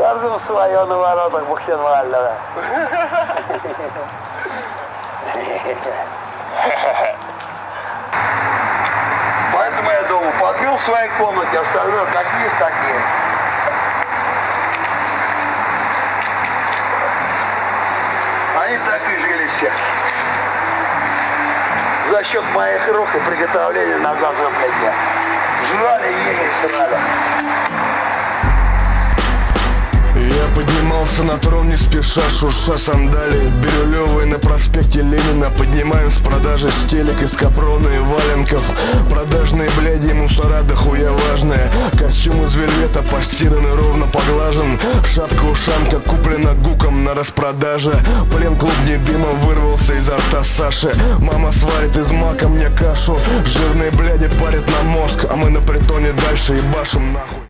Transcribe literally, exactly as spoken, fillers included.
Каждому свое на воротах Бухенвальдера. Поэтому я думаю, подвел в своей комнате, остальное как есть, так есть. Они так и жили все. За счет моих рук и приготовления на газовом плите. Жрали, ели, срали. Я поднимался на трон не спеша, шурша сандалии. В Бирюлевой на проспекте Ленина поднимаем с продажи стелек из капрона и валенков. Продажные бляди и мусора дохуя важные. Костюм из вельвета постиран и ровно поглажен. Шапка-ушанка куплена гуком на распродаже. Плен клубней дыма вырвался изо рта Саши. Мама сварит из мака мне кашу. Жирные бляди парят на мозг, а мы на притоне дальше ебашим нахуй.